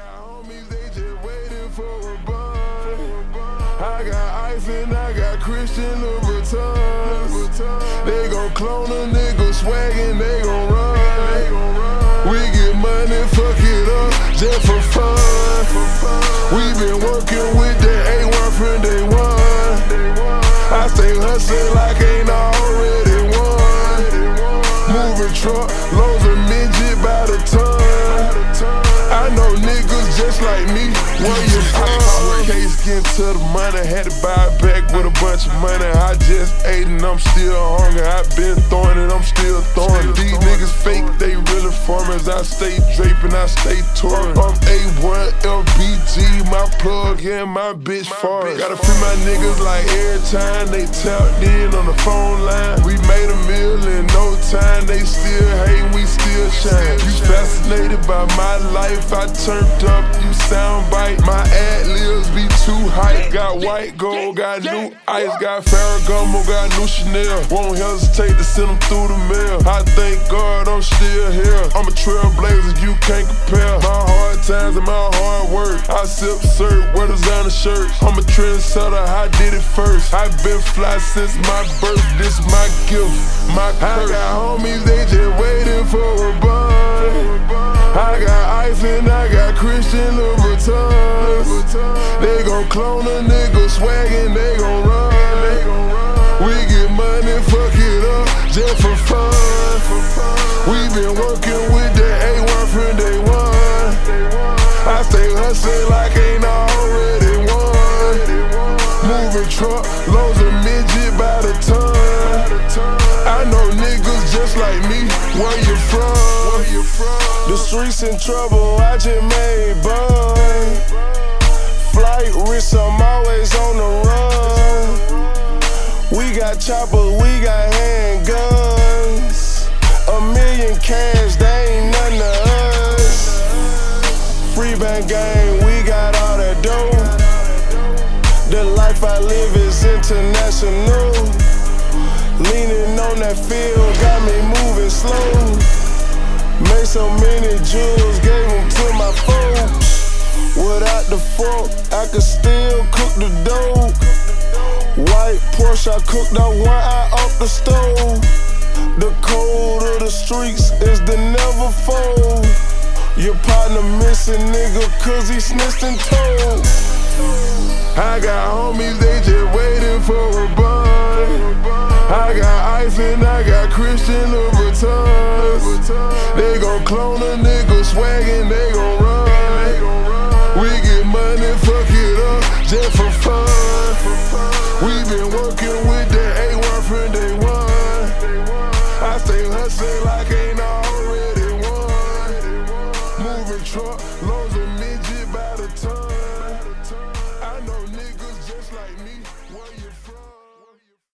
got homies, they just waiting for a bun. I got ice and I got Christian Louboutins. They gon' clone a nigga swag and they gon' run. We get money, fuck it up, just for fun. We been working with the A1 from day one. I stay hustling like ain't already won. Moving truck, loads of midget by the ton. I know niggas just like me, where you from? Case getting to the money, had to buy it back with a bunch of money. I just ate and I'm still hungry. I been throwing it, I'm still throwing it. These niggas fake, they really farmers. I stay draping, I stay touring. I'm A1 LBG, my plug and my bitch foreign. Gotta free my niggas like every time they tapped in on the phone line. We made a meal in no time, they still hate, we still shine. You fascinated by my life, I turned up, you sound bite. My ad-libs be too hype. Got white gold, got new ice, got Ferragamo, got new Chanel. Won't hesitate to send them through the mail. I thank God I'm still here. I'm a trailblazer, you can't compare. My hard times and my hard work. I sip syrup, wear designer shirts. I'm a trendsetter, I did it first. I've been fly since my birth, this my gift, my curse. I got homies, they just waiting for a bun. I got ice and I got Christian Louboutins. They gon' clone a nigga swag and they gon' run. We get money, fuck it up, just for fun. We been working with the A1 from day one. I stay hustling like ain't already won. Moving truck, loads of midget by the ton. I know niggas just like me, where you from? The streets in trouble, I just made bun. Flight risk, I'm always on the run. We got choppers, we got handguns. $1 million cash, they ain't nothing to us. Free band gang, we got all that dough. The life I live is international. Leaning on that field, got me moving slow. Made so many jewels, gave them to my folks. Without the fork, I could still cook the dough. White Porsche, I cooked out one eye off the stove. The code of the streets is the never fold. Your partner missing, nigga, cause he snitched and told. I got homies, they just waiting for a bun. I got ice and I got Christian Louboutins. They gon' clone a nigga swag and they gon' run. We get money, fuck it up, just for fun. We been working with the A1 from day one. I stay hustling like ain't already won. Moving truck, low